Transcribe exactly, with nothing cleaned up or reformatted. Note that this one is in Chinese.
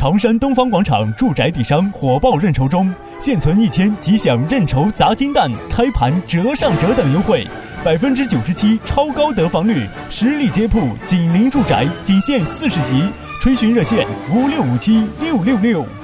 潮山东方广场住宅地商火爆认筹中，现存一千即享认筹砸金蛋、开盘折上折等优惠，百分之九十七超高得房率，实力接铺紧邻住宅，仅限四十席，垂询热线五六五七六六六。